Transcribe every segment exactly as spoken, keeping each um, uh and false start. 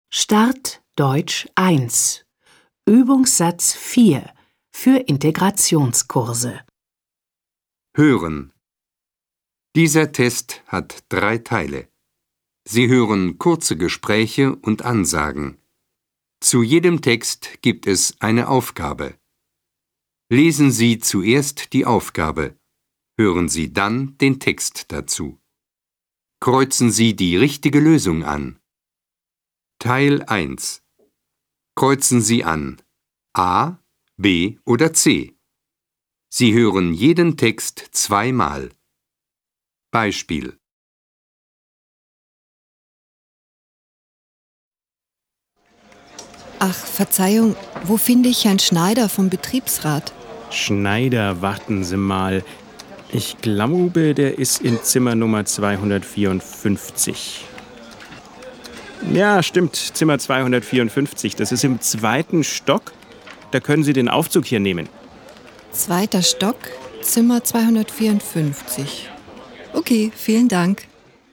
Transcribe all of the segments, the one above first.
Start Deutsch eins. Übungssatz vier für Integrationskurse. Hören. Dieser Test hat drei Teile. Sie hören kurze Gespräche und Ansagen. Zu jedem Text gibt es eine Aufgabe. Lesen Sie zuerst die Aufgabe. Hören Sie dann den Text dazu. Kreuzen Sie die richtige Lösung an. Teil eins. Kreuzen Sie an A, B oder C. Sie hören jeden Text zweimal. Beispiel: Ach, Verzeihung, wo finde ich Herrn Schneider vom Betriebsrat? Schneider, warten Sie mal. Ich glaube, der ist in Zimmer Nummer zweihundertvierundfünfzig. Ja, stimmt, Zimmer zweihundertvierundfünfzig. Das ist im zweiten Stock. Da können Sie den Aufzug hier nehmen. Zweiter Stock, Zimmer zweihundertvierundfünfzig. Okay, vielen Dank.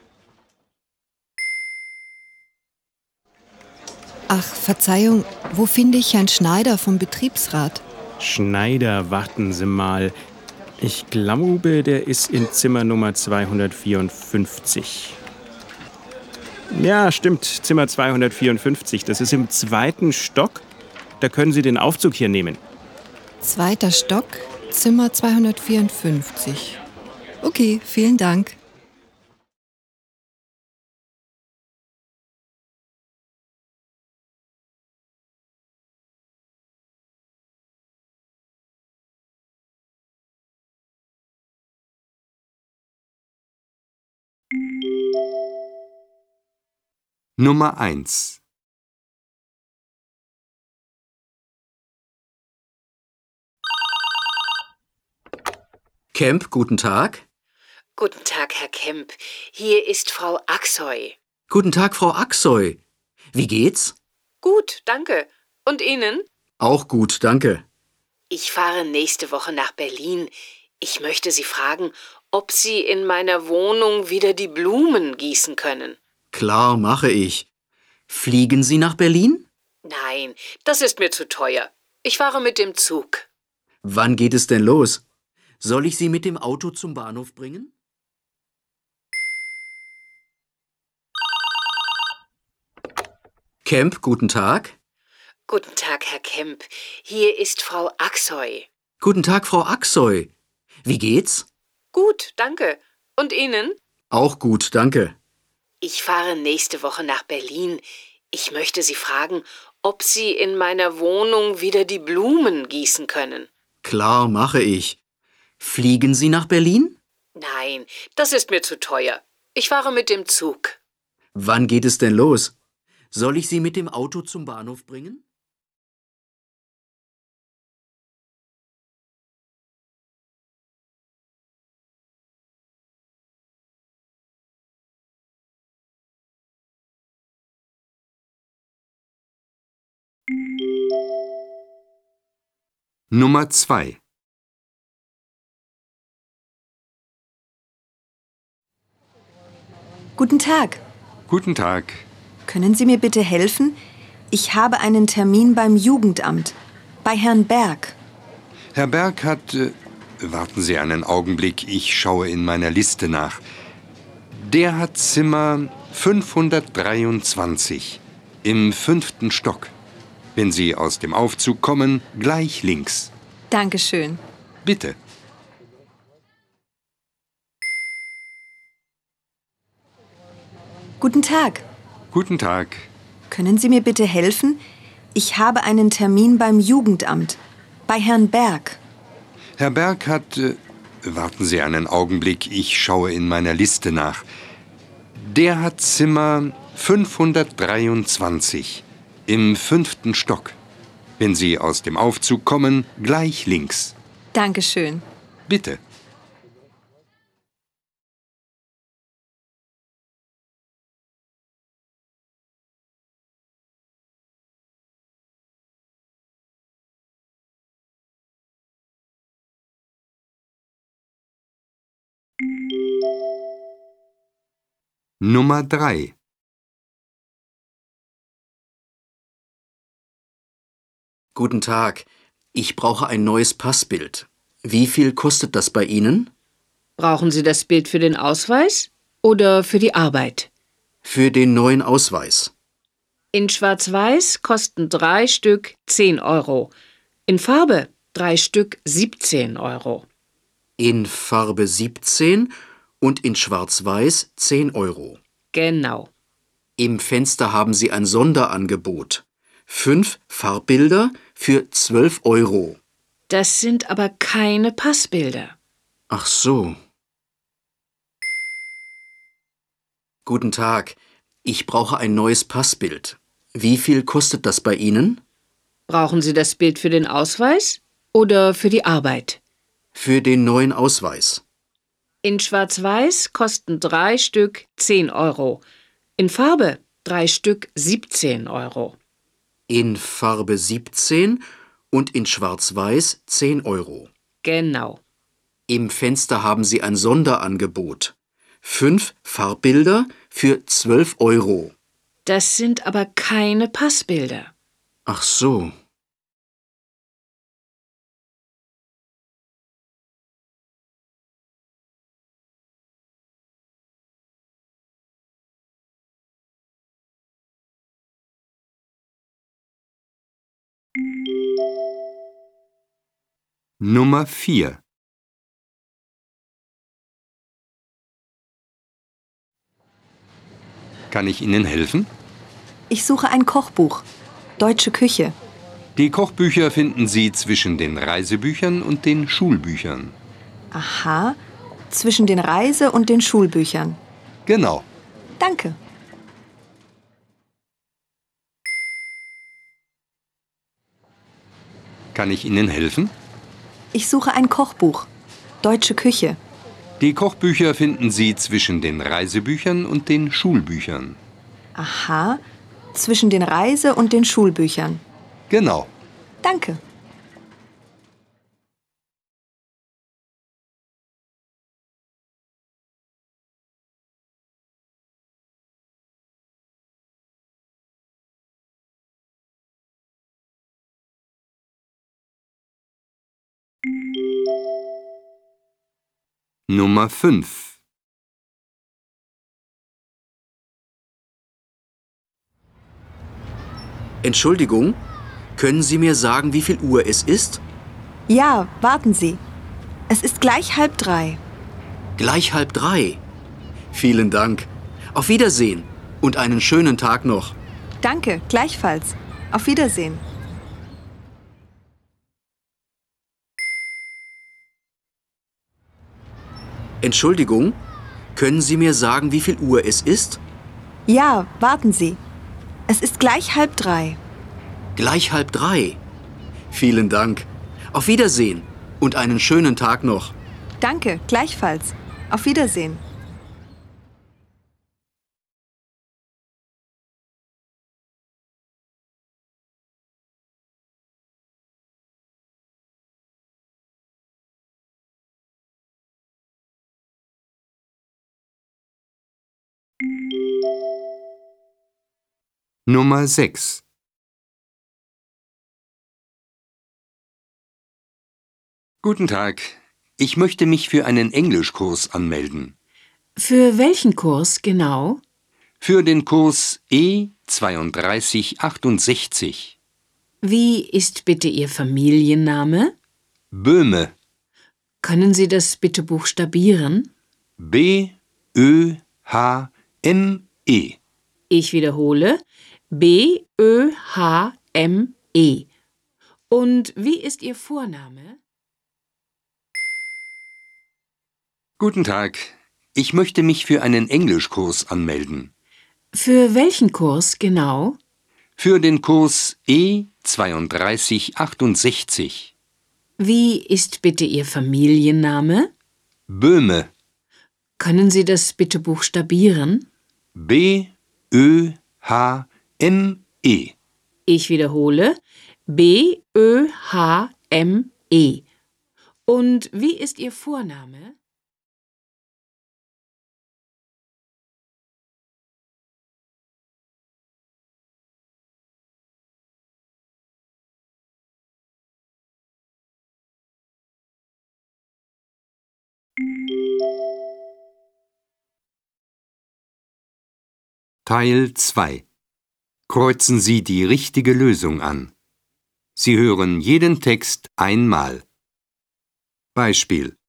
Ach, Verzeihung, wo finde ich Herrn Schneider vom Betriebsrat? Schneider, warten Sie mal. Ich glaube, der ist in Zimmer Nummer zweihundertvierundfünfzig. Ja, stimmt, Zimmer zweihundertvierundfünfzig. Das ist im zweiten Stock. Da können Sie den Aufzug hier nehmen. Zweiter Stock, Zimmer zweihundertvierundfünfzig. Okay, vielen Dank. Nummer eins. Kemp, guten Tag. Guten Tag, Herr Kemp. Hier ist Frau Aksoy. Guten Tag, Frau Aksoy. Wie geht's? Gut, danke. Und Ihnen? Auch gut, danke. Ich fahre nächste Woche nach Berlin. Ich möchte Sie fragen, ob Sie in meiner Wohnung wieder die Blumen gießen können. Klar, mache ich. Fliegen Sie nach Berlin? Nein, das ist mir zu teuer. Ich fahre mit dem Zug. Wann geht es denn los? Soll ich Sie mit dem Auto zum Bahnhof bringen? Kemp, guten Tag. Guten Tag, Herr Kemp. Hier ist Frau Aksoy. Guten Tag, Frau Aksoy. Wie geht's? Gut, danke. Und Ihnen? Auch gut, danke. Ich fahre nächste Woche nach Berlin. Ich möchte Sie fragen, ob Sie in meiner Wohnung wieder die Blumen gießen können. Klar, mache ich. Fliegen Sie nach Berlin? Nein, das ist mir zu teuer. Ich fahre mit dem Zug. Wann geht es denn los? Soll ich Sie mit dem Auto zum Bahnhof bringen? Nummer zwei. Guten Tag. Guten Tag. Können Sie mir bitte helfen? Ich habe einen Termin beim Jugendamt. Bei Herrn Berg. Herr Berg hat... Äh, warten Sie einen Augenblick, ich schaue in meiner Liste nach. Der hat Zimmer fünfhundertdreiundzwanzig im fünften Stock. Wenn Sie aus dem Aufzug kommen, gleich links. Dankeschön. Bitte. Guten Tag. Guten Tag. Können Sie mir bitte helfen? Ich habe einen Termin beim Jugendamt. Bei Herrn Berg. Herr Berg hat... Äh, warten Sie einen Augenblick, ich schaue in meiner Liste nach. Der hat Zimmer fünfhundertdreiundzwanzig im fünften Stock. Wenn Sie aus dem Aufzug kommen, gleich links. Dankeschön. Bitte. Nummer drei. Guten Tag. Ich brauche ein neues Passbild. Wie viel kostet das bei Ihnen? Brauchen Sie das Bild für den Ausweis oder für die Arbeit? Für den neuen Ausweis. In Schwarz-Weiß kosten drei Stück zehn Euro. In Farbe drei Stück siebzehn Euro. In Farbe siebzehn und in Schwarz-Weiß zehn Euro. Genau. Im Fenster haben Sie ein Sonderangebot. Fünf Farbbilder für zwölf Euro. Das sind aber keine Passbilder. Ach so. Guten Tag. Ich brauche ein neues Passbild. Wie viel kostet das bei Ihnen? Brauchen Sie das Bild für den Ausweis oder für die Arbeit? Für den neuen Ausweis. In Schwarz-Weiß kosten drei Stück zehn Euro. In Farbe drei Stück siebzehn Euro. In Farbe siebzehn und in Schwarz-Weiß zehn Euro. Genau. Im Fenster haben Sie ein Sonderangebot. Fünf Farbbilder für zwölf Euro. Das sind aber keine Passbilder. Ach so. Nummer vier. Kann ich Ihnen helfen? Ich suche ein Kochbuch. Deutsche Küche. Die Kochbücher finden Sie zwischen den Reisebüchern und den Schulbüchern. Aha. Zwischen den Reise- und den Schulbüchern. Genau. Danke. Kann ich Ihnen helfen? Ich suche ein Kochbuch. Deutsche Küche. Die Kochbücher finden Sie zwischen den Reisebüchern und den Schulbüchern. Aha. Zwischen den Reise- und den Schulbüchern. Genau. Danke. Nummer fünf. Entschuldigung, können Sie mir sagen, wie viel Uhr es ist? Ja, warten Sie. Es ist gleich halb drei. Gleich halb drei. Vielen Dank. Auf Wiedersehen und einen schönen Tag noch. Danke, gleichfalls. Auf Wiedersehen. Entschuldigung, können Sie mir sagen, wie viel Uhr es ist? Ja, warten Sie. Es ist gleich halb drei. Gleich halb drei. Vielen Dank. Auf Wiedersehen und einen schönen Tag noch. Danke, gleichfalls. Auf Wiedersehen. Nummer sechs. Guten Tag. Ich möchte mich für einen Englischkurs anmelden. Für welchen Kurs genau? Für den Kurs E zweiunddreißig achtundsechzig. Wie ist bitte Ihr Familienname? Böhme. Können Sie das bitte buchstabieren? B Ö H M E. Ich wiederhole. B Ö H M E. Und wie ist Ihr Vorname? Guten Tag. Ich möchte mich für einen Englischkurs anmelden. Für welchen Kurs genau? Für den Kurs E zweiunddreißig achtundsechzig. Wie ist bitte Ihr Familienname? Böhme. Können Sie das bitte buchstabieren? B Ö H M E. Ich wiederhole. B Ö H M E. Und wie ist Ihr Vorname? Teil zwei. Kreuzen Sie die richtige Lösung an. Sie hören jeden Text einmal. Beispiel: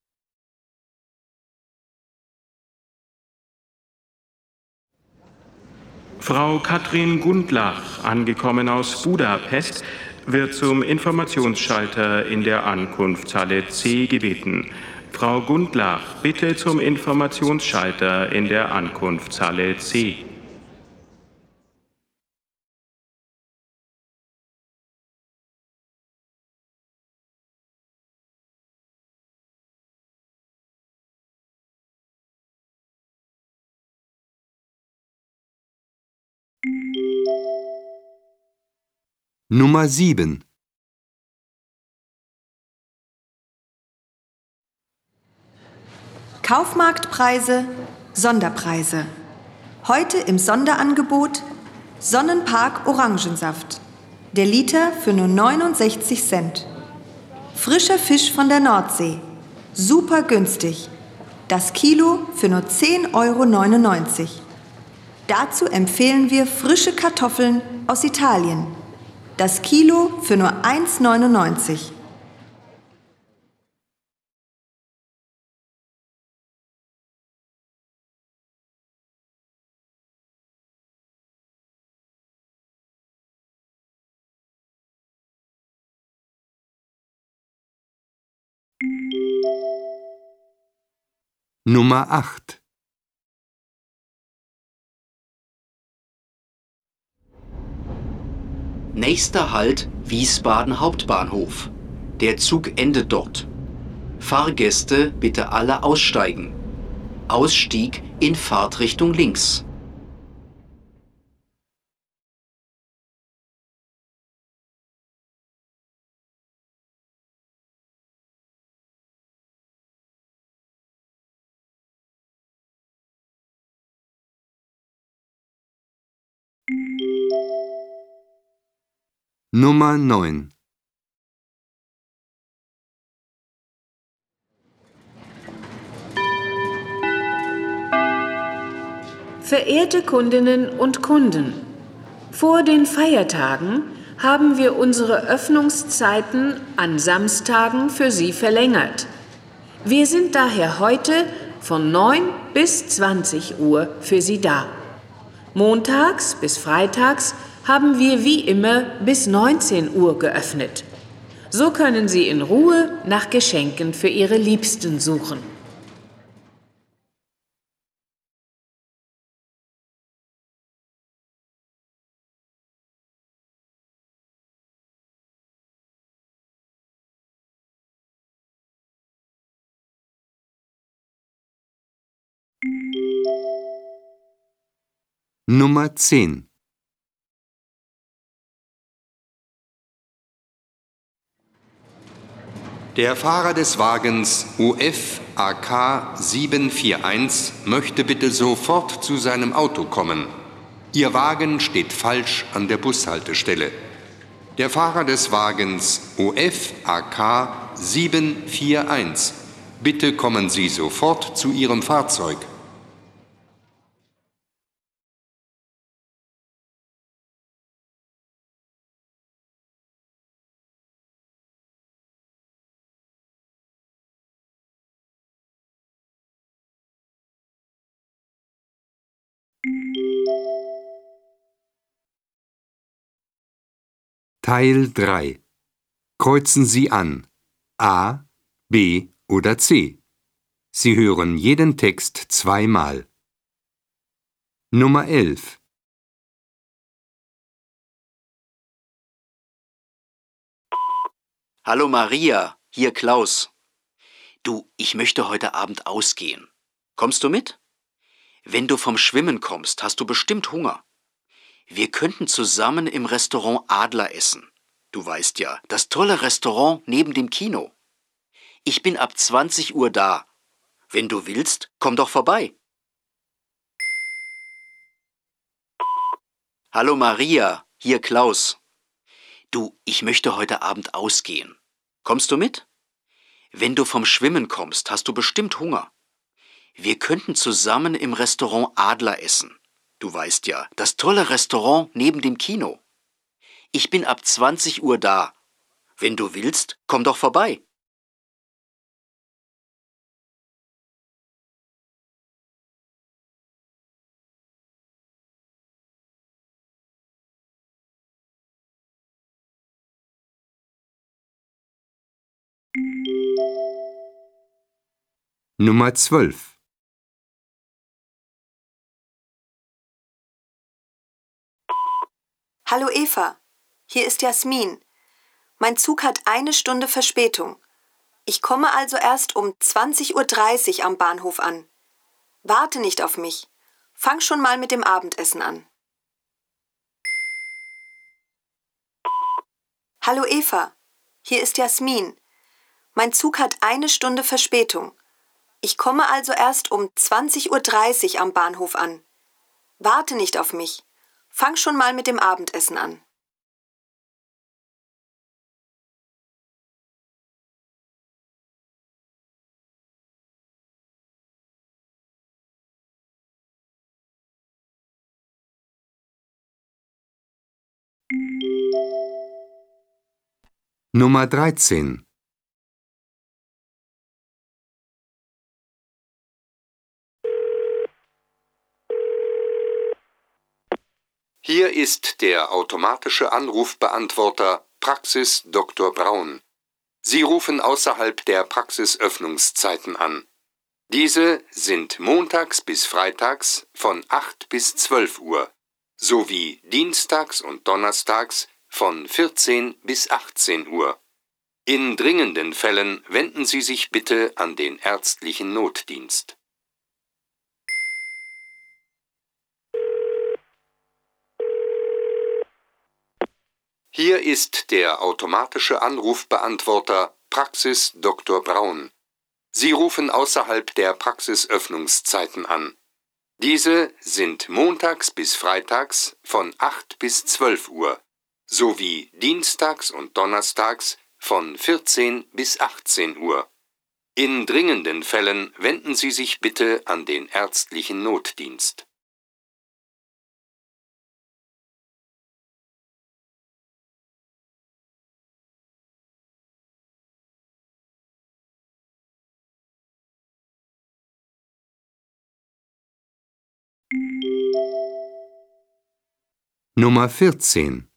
Frau Katrin Gundlach, angekommen aus Budapest, wird zum Informationsschalter in der Ankunftshalle C gebeten. Frau Gundlach, bitte zum Informationsschalter in der Ankunftshalle C. Nummer sieben. Kaufmarktpreise, Sonderpreise. Heute im Sonderangebot Sonnenpark Orangensaft. Der Liter für nur neunundsechzig Cent. Frischer Fisch von der Nordsee. Super günstig. Das Kilo für nur zehn Euro neunundneunzig. Dazu empfehlen wir frische Kartoffeln aus Italien. Das Kilo für nur eins Euro neunundneunzig. Nummer acht. Nächster Halt Wiesbaden Hauptbahnhof. Der Zug endet dort. Fahrgäste bitte alle aussteigen. Ausstieg in Fahrtrichtung links. Nummer neun. Verehrte Kundinnen und Kunden, vor den Feiertagen haben wir unsere Öffnungszeiten an Samstagen für Sie verlängert. Wir sind daher heute von neun bis zwanzig Uhr für Sie da. Montags bis freitags haben wir wie immer bis neunzehn Uhr geöffnet. So können Sie in Ruhe nach Geschenken für Ihre Liebsten suchen. Nummer zehn. Der Fahrer des Wagens U F A K sieben vier eins möchte bitte sofort zu seinem Auto kommen. Ihr Wagen steht falsch an der Bushaltestelle. Der Fahrer des Wagens U F A K sieben vier eins, bitte kommen Sie sofort zu Ihrem Fahrzeug. Teil drei. Kreuzen Sie an A, B oder C. Sie hören jeden Text zweimal. Nummer elf. Hallo Maria, hier Klaus. Du, ich möchte heute Abend ausgehen. Kommst du mit? Wenn du vom Schwimmen kommst, hast du bestimmt Hunger. Wir könnten zusammen im Restaurant Adler essen. Du weißt ja, das tolle Restaurant neben dem Kino. Ich bin ab zwanzig Uhr da. Wenn du willst, komm doch vorbei. Hallo Maria, hier Klaus. Du, ich möchte heute Abend ausgehen. Kommst du mit? Wenn du vom Schwimmen kommst, hast du bestimmt Hunger. Wir könnten zusammen im Restaurant Adler essen. Du weißt ja, das tolle Restaurant neben dem Kino. Ich bin ab zwanzig Uhr da. Wenn du willst, komm doch vorbei. Nummer zwölf. Hallo Eva, hier ist Jasmin. Mein Zug hat eine Stunde Verspätung. Ich komme also erst um zwanzig Uhr dreißig am Bahnhof an. Warte nicht auf mich. Fang schon mal mit dem Abendessen an. Hallo Eva, hier ist Jasmin. Mein Zug hat eine Stunde Verspätung. Ich komme also erst um zwanzig Uhr dreißig am Bahnhof an. Warte nicht auf mich. Fang schon mal mit dem Abendessen an. Nummer dreizehn. Hier ist der automatische Anrufbeantworter Praxis Doktor Braun. Sie rufen außerhalb der Praxisöffnungszeiten an. Diese sind montags bis freitags von acht bis zwölf Uhr sowie dienstags und donnerstags von vierzehn bis achtzehn Uhr. In dringenden Fällen wenden Sie sich bitte an den ärztlichen Notdienst. Hier ist der automatische Anrufbeantworter Praxis Doktor Braun. Sie rufen außerhalb der Praxisöffnungszeiten an. Diese sind montags bis freitags von acht bis zwölf Uhr sowie dienstags und donnerstags von vierzehn bis achtzehn Uhr. In dringenden Fällen wenden Sie sich bitte an den ärztlichen Notdienst. Nummer vierzehn.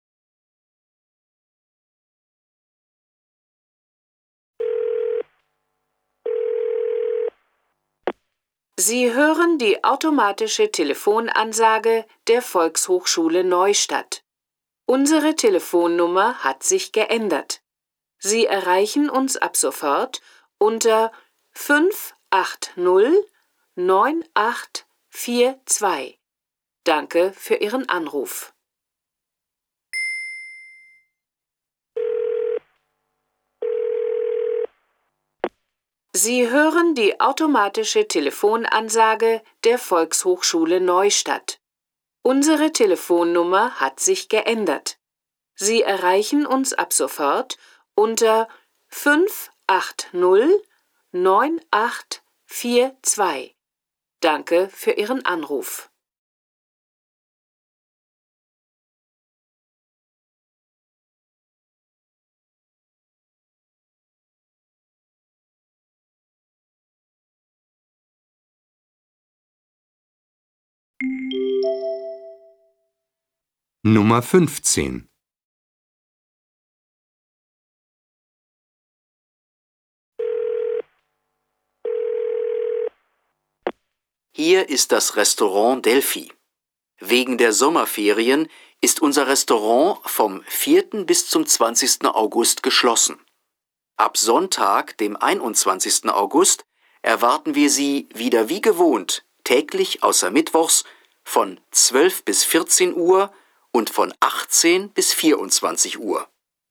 Sie hören die automatische Telefonansage der Volkshochschule Neustadt. Unsere Telefonnummer hat sich geändert. Sie erreichen uns ab sofort unter fünf acht null neun acht vier zwei. Danke für Ihren Anruf. Sie hören die automatische Telefonansage der Volkshochschule Neustadt. Unsere Telefonnummer hat sich geändert. Sie erreichen uns ab sofort unter fünf acht null neun acht vier zwei. Danke für Ihren Anruf. Nummer fünfzehn. Hier ist das Restaurant Delphi. Wegen der Sommerferien ist unser Restaurant vom vierten bis zum zwanzigsten August geschlossen. Ab Sonntag, dem einundzwanzigsten August, erwarten wir Sie wieder wie gewohnt, täglich außer Mittwochs, von zwölf bis vierzehn Uhr und von achtzehn bis vierundzwanzig Uhr.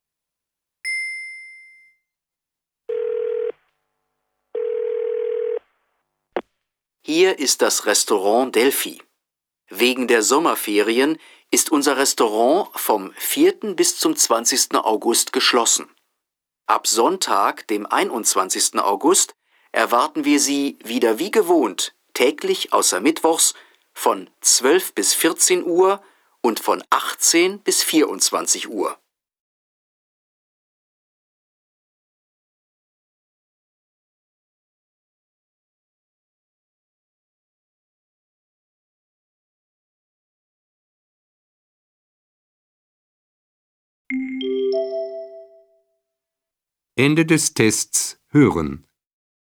Hier ist das Restaurant Delphi. Wegen der Sommerferien ist unser Restaurant vom vierten bis zum zwanzigsten August geschlossen. Ab Sonntag, dem einundzwanzigsten August, erwarten wir Sie wieder wie gewohnt, täglich außer Mittwochs, von zwölf bis vierzehn Uhr und von achtzehn bis vierundzwanzig Uhr. Ende des Tests hören.